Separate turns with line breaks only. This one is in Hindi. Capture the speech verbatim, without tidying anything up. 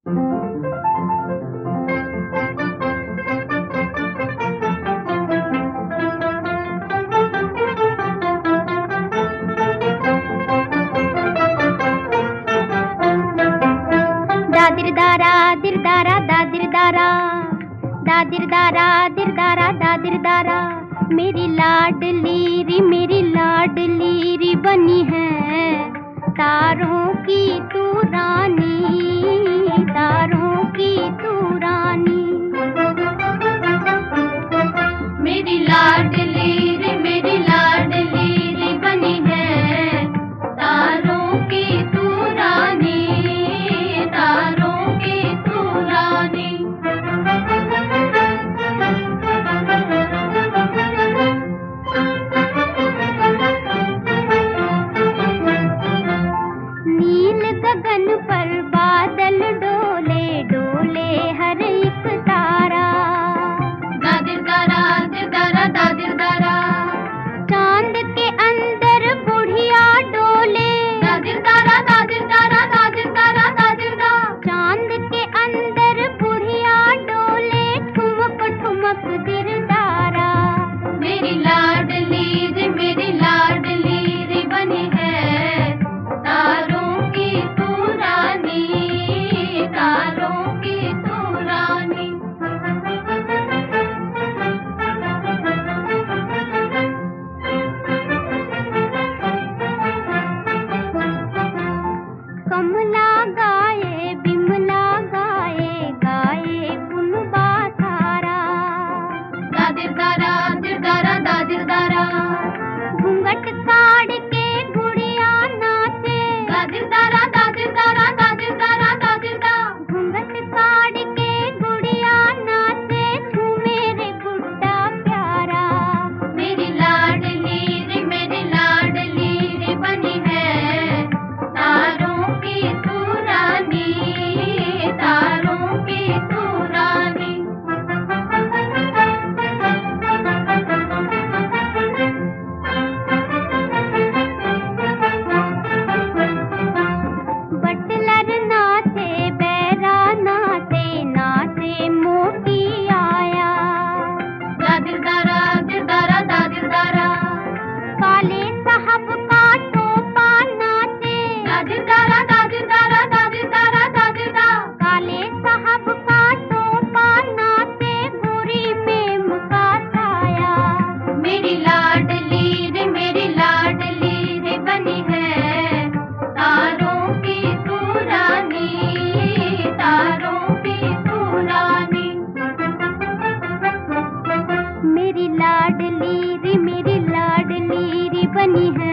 दादिरदारा दिरदारा दादिरदारा दादिरदारा दिरदारा दादिरदारा मेरी लाडली री मेरी लाडली री बनी है तारों की तू रानी, तारों की तू रानी। मेरी लाडली रे मेरी लाडली री बनी है तारों की तू रानी, तारों की तू रानी। नील गगन पर बादल डोले डोले हर एक तारा, दादिरदारा दिरदारा दादिरदारा। चांद के अंदर बुढ़िया डोले, दादिरदारा दादिरदारा दादिरदारा दादिरदा। चांद के अंदर बुढ़िया डोले ठुमक ठुमक दिरदारा। मेरी लाडली रे मेरी लाडली रे बनी है तारों की तू रानी, तारों की तू रानी। कमला गाए बिमला गाए गाए कुनबा सारा, दादिरदारा दिरदारा दादिरदारा। घूंघट काढ़ के गुड़िया नाचे, दादिरदारा दादिरदारा दादिरदारा दादिरदा। घूंघट काढ़ के गुड़िया नाचे झूमे रे गुड्डा प्यारा। मेरी लाडली रे मेरी लाडली रे बनी है तारों की तू रानी, तारों की तू रानी। बटलर नाचे बैरा नाचे नाचे मोती आया, दादिरदारा दिरदारा दादिरदारा। काले साहब का टोपा नाचे, दादिरदारा दादिरदारा दादिरदारा दादिरदा। काले साहब का टोपा नाचे गोरी मेम का साया। मेरी लाडली रे मेरी लाडली रे बनी है तारों की तू रानी, तारों की तू रानी। मेरी लाडली रे मेरी लाडली रे बनी है